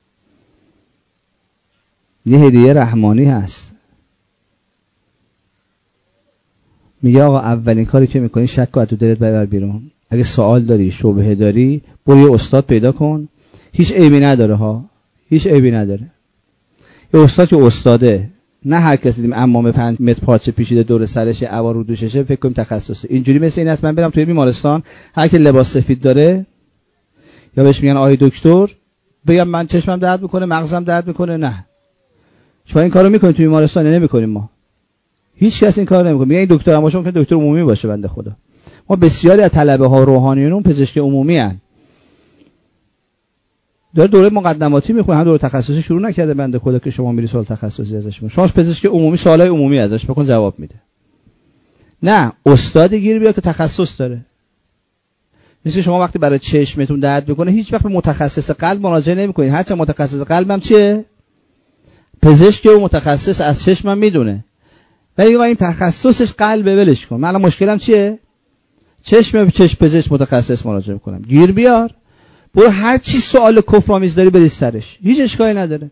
یه هدیه رحمانی هست. میگه آقا اولین کاری که میکنی شک رو از تو دلت ببر بیرون. اگه سوال داری، شبهه داری، برو یه استاد پیدا کن. هیچ عیبی نداره ها، هیچ عیبی نداره. یه استاد که استاده، نه هر کسی دیدیم عمامه پنج متر پارچه پیچیده دور سرش، عوار رو دوششه فکر کنیم تخصصه. اینجوری مثل این است من برم توی بیمارستان، هر کی لباس سفید داره یا بهش میگن آی دکتر، بگم من چشمم درد میکنه، مغزم درد میکنه. نه، شما این کارو میکنید توی بیمارستان؟ نمیکنیم. ما هیچ کس این کارو نمیکنه. میگه این دکتر هم باشه، ممکنه دکتر عمومی باشه بنده خدا. ما بسیاری از طلبه ها روحانیون پزشک عمومی ان، داره دوره مقدماتی میخونه، هم دوره تخصصی شروع نکرده بنده خدا که شما میری سوال تخصصی ازش میکنی. شما پزشک عمومی سوالای عمومی ازش بکن جواب میده. نه، استاد گیر بیا که تخصص داره. مثل شما وقتی برای چشمتون درد بکنه هیچ وقت به متخصص قلب مراجعه نمی‌کنید. هرچند متخصص قلبم چیه؟ پزشک و متخصص از چشمم میدونه. ولی آقا این تخصصش قلبه، ولش کن. من الان مشکلم چیه؟ چشم، چشم پزشک متخصص مراجعه می‌کنم. گیر بیار. برو هر چی سوال کفرآمیز داری بریز سرش. هیچ اشکالی نداره.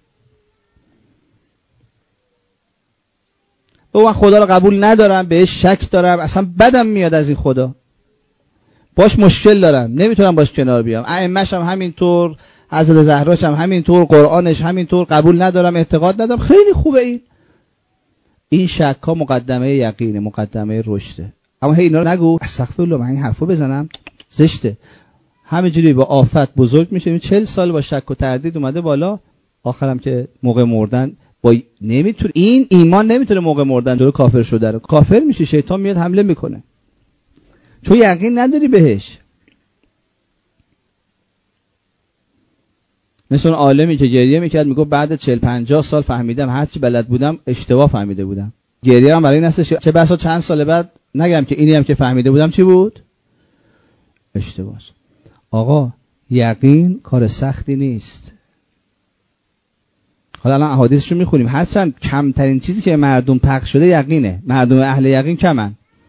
من خدا رو قبول ندارم، بهش شک دارم، اصلا بدم میاد از این خدا، باش مشکل دارم، نمیتونم باش کنار بیام، ائمه‌ش هم همینطور، حضرت زهراش هم همینطور، قرآنش همینطور، قبول ندارم، اعتقاد ندارم. خیلی خوبه. این این شک ها مقدمه یقینه، مقدمه رشده. اما هی اینا رو نگو استغفرالله من این حرفو بزنم زشته. همینجوری با آفت بزرگ میشه. چهل سال با شک و تردید اومده بالا، آخرم که موقع مردن با نمیتونه، این ایمان نمیتونه موقع مردن جلو کافر شده رو، کافر میشه، شیطان میاد حمله میکنه چون یقین نداری بهش. مثل اون عالمی که گریه میکرد میگه بعد چهل پنجاه سال فهمیدم هرچی بلد بودم اشتباه فهمیده بودم. گریه هم برای این هستش چه بسا چند سال بعد نگم که اینی هم که فهمیده بودم چی بود؟ اشتباه. آقا یقین کار سختی نیست. حالا الان احادیثشو میخونیم، هرچند کمترین چیزی که مردم پخش شده یقینه، مردم اهل یقین کمن،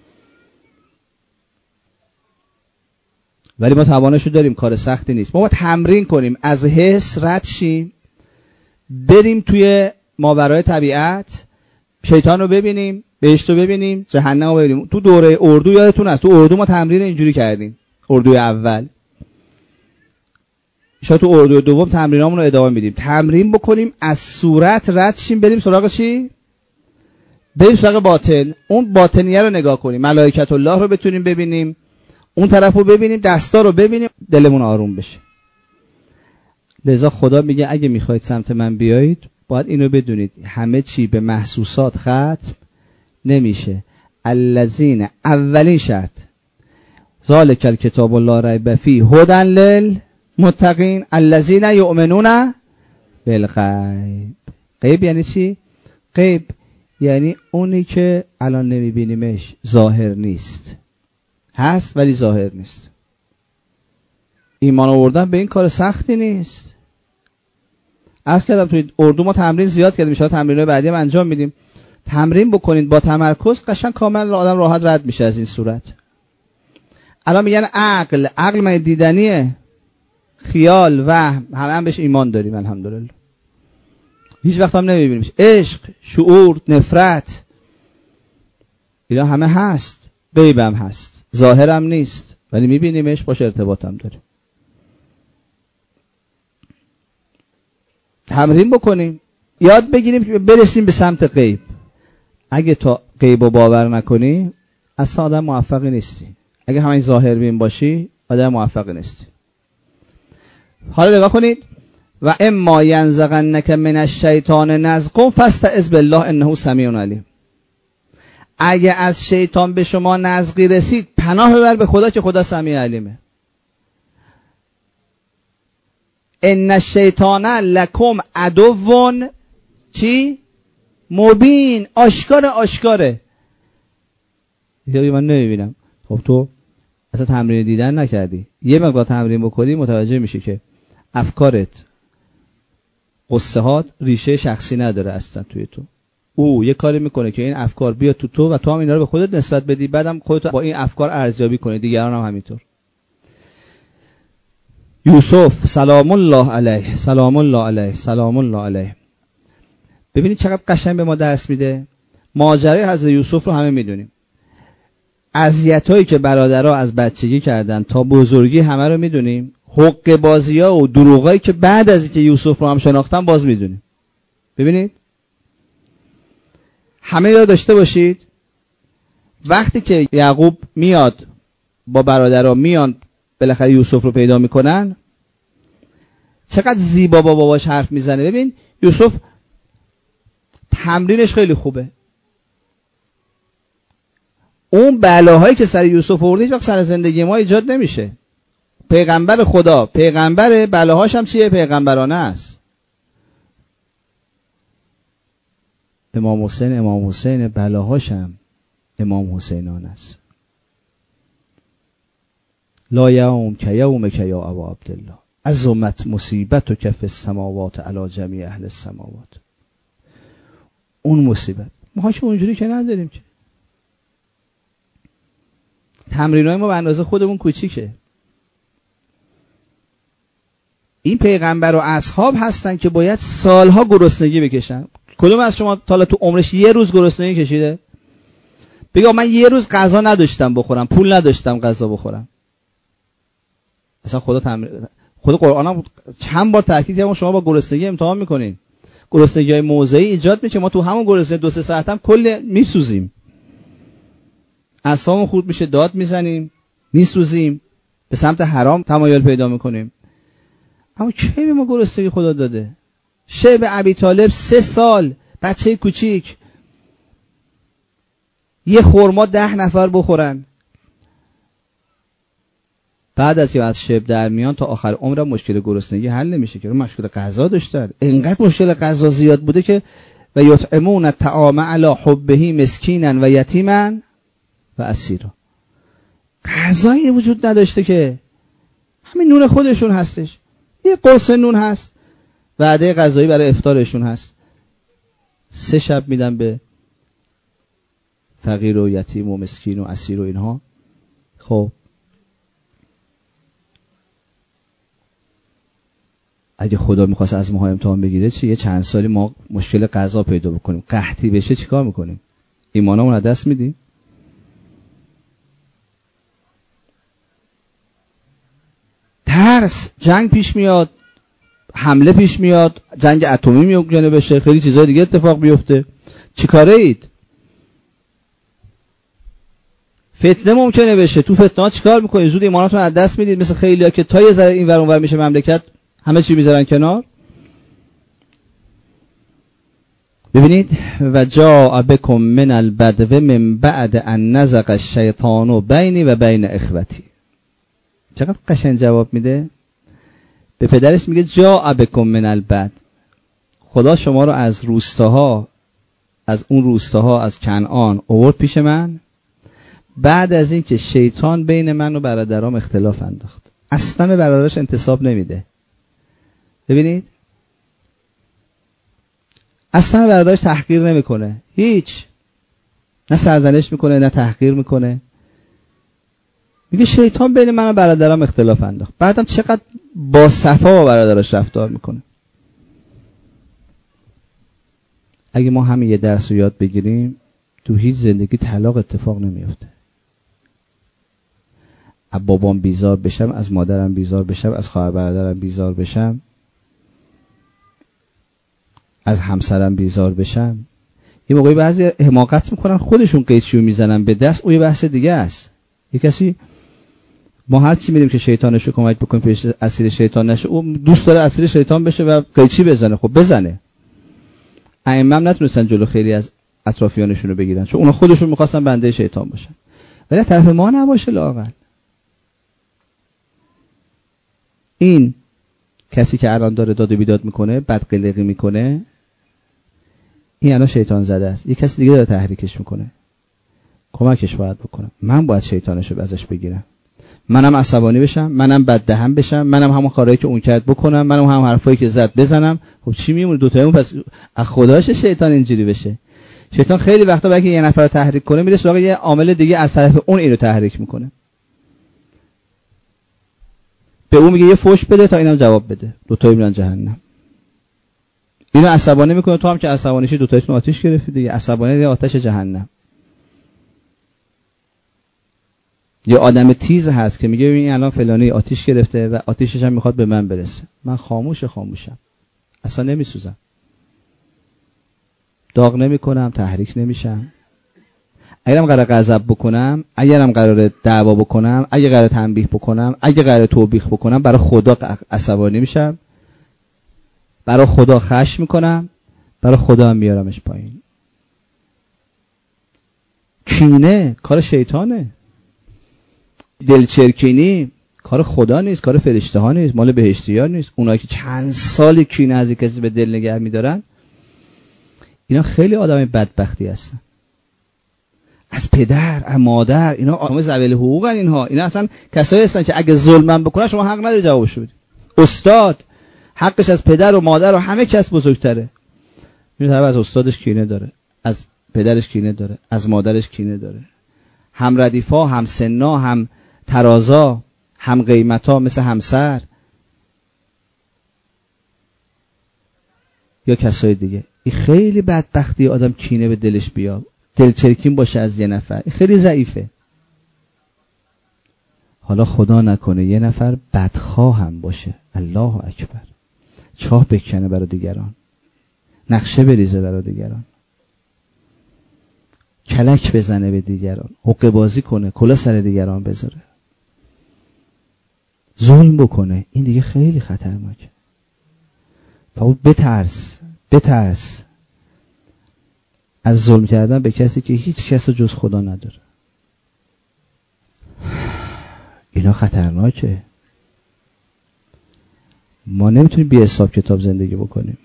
ولی ما توانشو داریم، کار سختی نیست. ما باید تمرین کنیم، از حس رد شیم، بریم توی ماورای طبیعت، شیطان رو ببینیم، بهشت رو ببینیم، جهنم رو ببینیم. تو دوره اردو یادتون هست، تو اردو ما تمرین اینجوری کردیم، اردوی اول. شاید تو اردوی دوم تمرینامون رو ادامه میدیم. تمرین بکنیم از صورت رد شیم، بریم سراغ چی؟ بریم سراغ باطن. اون باطنیه رو نگاه کنیم، ملائکت الله رو بتونیم ببینیم، اون طرف رو ببینیم، دستا رو ببینیم، دلمون آروم بشه. لذا خدا میگه اگه میخواید سمت من بیایید باید اینو بدونید، همه چی به محسوسات ختم نمیشه. الذین، اولین شرط، ذالک الکتاب لا ریب فیه هدی للمتقین الذین یؤمنون بالغیب. غیب یعنی چی؟ غیب یعنی اونی که الان نمیبینیمش، ظاهر نیست، هست ولی ظاهر نیست. ایمان آوردن به این کار سختی نیست. عرض کردم توی اردو ما تمرین زیاد کردیم، ان شاءالله تمرین‌های بعدی هم انجام میدیم. تمرین بکنید با تمرکز، قشنگ کامل آدم راحت رد میشه از این صورت. الان میگن عقل، عقل من دیدنیه، خیال، وهم، همه هم بهش ایمان داریم الحمدلله، هیچ وقت هم نمیبینیمش. عشق، شعور، نفرت، اینا همه هست، غیب هم هست، ظاهر هم نیست ولی میبینیمش، باش ارتباط هم داریم. تمرین بکنیم، یاد بگیریم، برسیم به سمت غیب. اگه تا غیب رو باور نکنی اصلا آدم موفقی نیستی. اگه همین ظاهر بین باشی آدم موفقی نیستی. حالا نگاه کنید، و اما ینزغنک من الشیطان نزغ فاستعذ بالله انه سمیع علیم. اگه از شیطان به شما نزغی رسید پناه ببر به خدا که خدا سمیع علیمه. ان الشیطان لکم عدو چی؟ مبین، آشکار آشکاره. یه من نمیبینم. خب تو اصلا تمرین دیدن نکردی. یه مقدار تمرین بکنی متوجه میشی که افکارت، قصه هات ریشه شخصی نداره اصلا توی تو. او یه کاری میکنه که این افکار بیاد تو تو و تو هم اینا رو به خودت نسبت بدی، بعدم خودت با این افکار ارزیابی کنی، دیگران هم همینطور. یوسف سلام الله علیه، سلام الله علیه، سلام الله علیه. ببینید چقدر قشنگ به ما درس میده. ماجرای حضرت یوسف رو همه میدونیم. اذیتایی که برادرها از بچگی کردن تا بزرگی همه رو میدونیم. حق بازی‌ها و دروغایی که بعد از اینکه یوسف رو هم شناختن باز میدونیم. ببینید همه یاد داشته باشید وقتی که یعقوب میاد با برادرها میان بالاخره یوسف رو پیدا میکنن، چقدر زیبا با باباش حرف میزنه. ببین یوسف تمرینش خیلی خوبه. اون بلاهایی که سر یوسف آورده هیچ وقت سر زندگی ما ایجاد نمیشه. پیغمبر خدا، پیغمبر، بلاهاش هم چیه؟ پیغمبرانه است. امام حسین، امام حسین بلاهاش هم امام حسینانه است. لا یوم که یوم که یا ابا عبدالله عظمت مصیبتک فی السماوات علی جمیع اهل السماوات. اون مصیبت ما که اونجوری که نداریم که. تمرینای ما به اندازه خودمون کوچیکه. این پیغمبر و اصحاب هستن که باید سالها گرسنگی بکشن. کدوم از شما تا تو عمرش یه روز گرسنگی کشیده؟ بگو من یه روز غذا نداشتم بخورم، پول نداشتم غذا بخورم. اصلا خدا تمرین خدا قرآن هم چند بار تاکید کرده شما با گرسنگی امتحان میکنین. گرسنگی‌های موضعی ایجاد میشه، ما تو همون گرسنگی دو سه ساعت هم کل میسوزیم. اعصابمون خورد میشه، داد میزنیم، میسوزیم، به سمت حرام تمایل پیدا میکنیم. اما کی به ما گرسنگی خدا داده؟ شیب ابی طالب سه سال بچه کوچیک یه خرما ده نفر بخورن. بعد از که از شب در میان تا آخر عمر مشکل گرسنگی حل نمیشه که مشکل غذا داشتن. اینقدر مشکل غذا زیاد بوده که و یطعمون الطعام علی حبه مسکینا و یتیما و اسیرا. غذایی وجود نداشته که همین نون خودشون هستش. یه قرص نون هست، وعده غذایی برای افطارشون هست. سه شب میدن به فقیر و یتیم و مسکین و اسیر و اینها. خب اگه خدا میخواست از ما امتحان بگیره چی؟ یه چند سالی ما مشکل غذا پیدا بکنیم، قحطی بشه چیکار میکنیم؟ ایمانمون از دست میدیم؟ ترس، جنگ پیش میاد، حمله پیش میاد، جنگ اتمی ممکنه بشه، خیلی چیزای دیگه اتفاق بیفته. چیکاره اید؟ فتنه ممکنه بشه، تو فتنه چیکار میکنید؟ زود ایماناتون از دست میدید مثل خیلیا که تا یه ذره این ور اون ور میشه مملکت همه چی میذارن کنار. ببینید و جاء بكم من البدو من بعد ان نزغ الشیطان بینی و بین اخوتی. چقدر قشنگ جواب میده. به پدرش میگه جاء بكم من البدو، خدا شما رو از روستاها، از اون روستاها از کنعان آورد پیش من بعد از این که شیطان بین من و برادرام اختلاف انداخت. اصلا به برادرش انتساب نمیده. ببینید اصلا برادرش تحقیر نمیکنه، هیچ، نه سرزنش میکنه نه تحقیر میکنه. میگه شیطان بین من و برادرام اختلاف انداخت. بعدم چقدر با صفا با برادرش رفتار میکنه. اگه ما همین یه درس رو یاد بگیریم تو هیچ زندگی طلاق اتفاق نمیفته. از بابام بیزار بشم، از مادرم بیزار بشم، از خواهر برادرم بیزار بشم، از همسرم بیزار بشم. یه موقعی بعضی حماقت میکنن خودشون قیچیو میزنن به دست، او یه بحث دیگه است. یه کسی ما هر چی میریم که شیطانشو کمک بکنیم پیش اسیر شیطان نشه، او دوست داره اسیر شیطان بشه و قیچی بزنه. خب بزنه. ائمه هم نتونستن جلو خیلی از اطرافیانشون رو بگیرن چون اونا خودشون میخواستن بنده شیطان باشن. ولی طرف ما نباشه لااقل. این کسی که الان داره داد و بیداد میکنه، بدقلقی میکنه، این الان شیطان زده است. یه کسی دیگه داره تحریکش میکنه. کمکش باید بکنم. من باید شیطانشو ازش بگیرم. منم عصبانی بشم، منم بددهن بشم، منم همون کارهایی که اون کرد بکنم، منم هم حرفایی که زد بزنم. خب چی میمونه؟ دو تایمون پس از خداش شیطان اینجوری بشه. شیطان خیلی وقتا وقتی یه نفر رو تحریک کنه میره سراغ یه عامل دیگه از طرف اون اینو تحریک میکنه. به اون میگه یه فوش بده تا اینم جواب بده. دو تایی میرن جهنم. اینو عصبانی میکنه، تو هم که عصبانی شی دو تایتون آتش گرفتی دیگه. عصبانی دیگه آتش جهنم. یه آدم تیز هست که میگه ببین الان فلانی آتش گرفته و آتشش هم میخواد به من برسه. من خاموش خاموشم. اصلا نمیسوزم. داغ نمیکنم، تحریک نمیشم. اگرم قرار غضب بکنم، اگرم قرار دعوا بکنم، اگه قرار تنبیه بکنم، اگه قرار توبیخ بکنم، برای خدا عصبانی میشم، برای خدا خشم میکنم، برای خدا هم میارمش پایین. کینه کار شیطانه. دلچرکینی کار خدا نیست، کار فرشته ها نیست، مال بهشتی ها نیست. اونایی که چند سال کینه از کسی به دل نگه میدارن اینا خیلی آدم بدبختی هستن. از پدر، از مادر، اینا آدم ذوی حقوقن. اینها اینا اصلا کسایی هستن که اگه ظلمم بکنن شما حق نداری جوابشو بدی. استاد حقش از پدر و مادر و همه کس بزرگتره. این طرف از استادش کینه داره، از پدرش کینه داره، از مادرش کینه داره. هم ردیفا، هم سنا، هم ترازا، هم قیمتا، مثل همسر یا کسای دیگه. این خیلی بدبختی آدم کینه به دلش بیاد، دلچرکین باشه از یه نفر. این خیلی ضعیفه. حالا خدا نکنه یه نفر بدخواه هم باشه، الله اکبر، چاه بکنه برای دیگران، نقشه بریزه برای دیگران، کلک بزنه به دیگران، حقه بازی کنه، کلا سر دیگران بذاره، ظلم بکنه. این دیگه خیلی خطرناکه. فاول بترس، بترس از ظلم کردن به کسی که هیچ کس جز خدا نداره. اینا خطرناکه. ما نمیتونیم بی حساب کتاب زندگی بکنیم.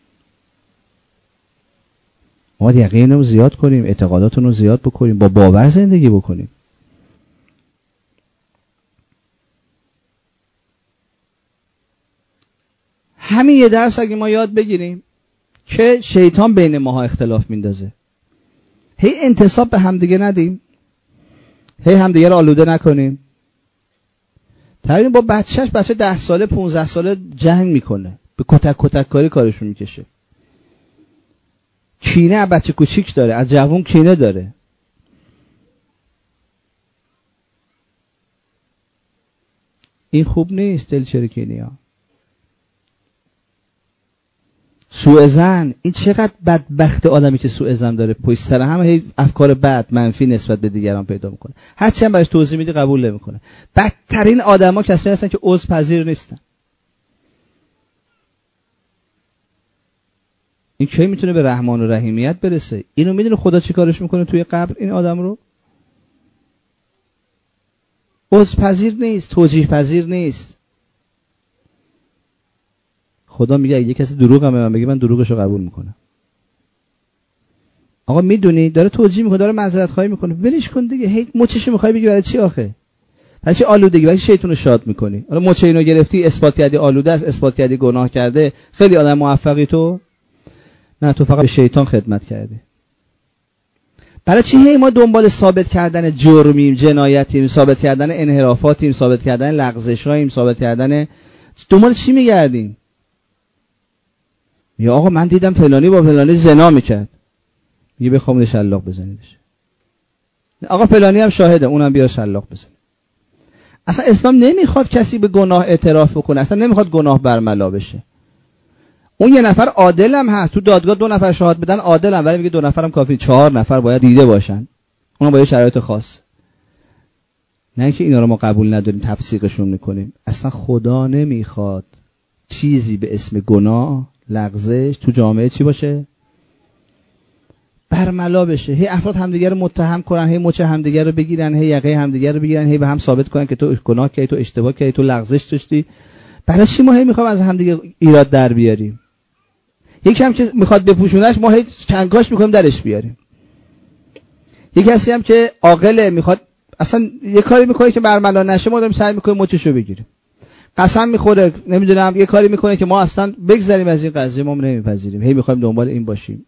ما یقین رو زیاد کنیم، اعتقاداتون رو زیاد بکنیم، با باور زندگی بکنیم. همین یه درس اگه ما یاد بگیریم که شیطان بین ماها اختلاف میندازه، هی انتصاب به همدیگه ندیم، هی همدیگه رو آلوده نکنیم. تقریبا با بچهش، بچه ده ساله پونزده ساله جنگ میکنه، به کتک کتک کاری کارشون میکشه، کینه از بچه کوچیک داره، از جوون کینه داره. این خوب نیست. دلچرکینی ها، سوء ظن. این چقدر بدبخت آدمی که سوء ظن داره، پشت سر هم هی افکار بد منفی نسبت به دیگران پیدا میکنه، هرچند بهش توضیح میدی قبول نمیکنه. بدترین آدما کسایی هستن که عذر پذیر نیستن. این کی میتونه به رحمان و رحیمیت برسه؟ اینو میدونه خدا چی کارش میکنه توی قبر این آدم رو؟ عذر پذیر نیست، توجیه پذیر نیست. خدا میگه اگه کسی دروغ هم به من بگه من دروغشو قبول میکنم. آقا میدونی داره توجیه میکنه، داره معذرت خواهی میکنه، ولش کن دیگه. هی مچشو میخوای بگی برای چی آخه؟ برای چی آلودگی؟ برای شیطونو شاد میکنی؟ حالا مچ اینو گرفتی، اثبات کردی آلوده است، اثبات کردی گناه کرده، خیلی آدم موفقی تو. نه، تو فقط به شیطان خدمت کردی. برای چی هی ما دنبال ثابت کردن جرمیم، جنایتیم، ثابت کردن انحرافاتیم، ثابت کردن لغزشاییم، ثابت کردن دنبال چی میگردیم؟ یا آقا من دیدم فلانی با فلانی زنا میکرد، میگه بخوام شلاق بزنیدش. آقا فلانی هم شاهده، اونم بیا شلاق بزن. اصلا اسلام نمیخواد کسی به گناه اعتراف بکنه، اصلا نمیخواد گناه برملا بشه. اون یه نفر عادل هم هست، تو دادگاه دو نفر شهادت بدن عادل هم، ولی میگه دو نفرم کافی، چهار نفر باید دیده باشن، اونم با یه شرایط خاص. نه اینکه اینا رو ما قبول نداریم تفسیقشون میکنیم. اصلا خدا نمیخواد چیزی به اسم گناه، لغزش تو جامعه چی باشه؟ برملا بشه. هی افراد همدیگه رو متهم کنن، هی مچ همدیگه رو بگیرن، هی یقه همدیگه رو بگیرن، هی به هم ثابت کنن که تو گناه کردی، تو اشتباه کردی، تو لغزش داشتی. برای چی ما هی میخوایم از همدیگه ایراد در بیاریم؟ یکی هم که میخواد بپوشونش ما هی کنکاش میکنیم درش بیاریم. یکی کسی هم که عاقله میخواد اصلا یه کاری میکنه که برملا نشه، ما داریم سعی میکنیم مچشو بگیریم. قسم میخوره، نمیدونم یه کاری میکنه که ما اصلا بگذریم از این قضیه، ما نمیپذیریم، هی میخوایم دنبال این باشیم.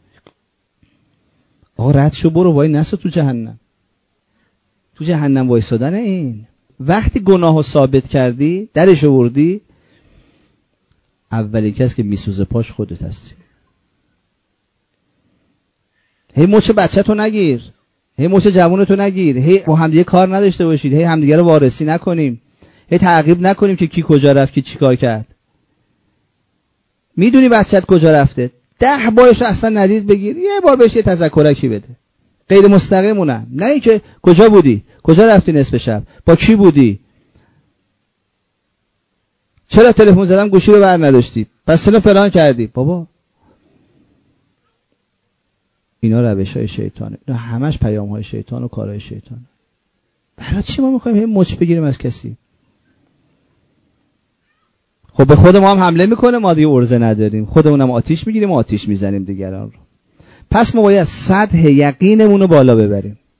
آقا رد شو، برو وای نسو تو جهنم. تو جهنم وایسادن این. وقتی گناهو ثابت کردی، درش آوردی، اولی کس که میسوزه پاش خودت هستی. هی مچ بچه‌تو نگیر، هی مچ جوونتو نگیر، هی با همدیگه کار نداشته باشید، هی همدیگه رو وارسی نکنیم، هی تعقیب نکنیم که کی کجا رفت، کی چی کار کرد. میدونی بچه‌ت کجا رفته، ده بارش اصلا ندید بگیر، یه بار بهش یه تذکرکی بده، غیر مستقیمونه. نه اینکه کجا بودی، کجا رفتی نصف شب، با کی بودی، چرا تلفن زدم گوشی رو بر نداشتی، پس چرا فلان کردی. بابا اینا روش‌های شیطانه، اینا همش پیام‌های شیطان و کارهای شیطانه. برای چی ما می‌خوایم هی مچ بگیریم از کسی؟ خب به خود ما هم حمله میکنه، ما دیگه ارزه نداریم، خودمونم آتیش میگیریم و آتیش میزنیم دیگران رو. پس ما باید سطح یقینمون رو بالا ببریم.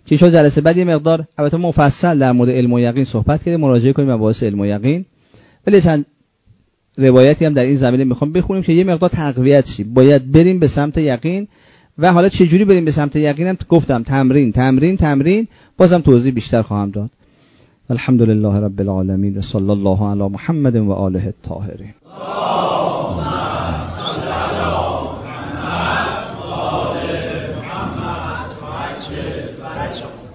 که ان شاء الله جلسه بعد یه مقدار البته مفصل در مورد علم و یقین صحبت کنیم، مراجعه کنیم مباحث علم و یقین. ولی چند روایتی هم در این زمینه میخوام بخونیم که یه مقدار تقویت شیم. باید بریم به سمت یقین و حالا چه جوری بریم به سمت یقین هم گفتم تمرین تمرین تمرین بازم توضیح بیشتر خواهم داد. الحمدلله رب العالمین و صلی الله علی محمد و آله الطاهرین. محمد محمد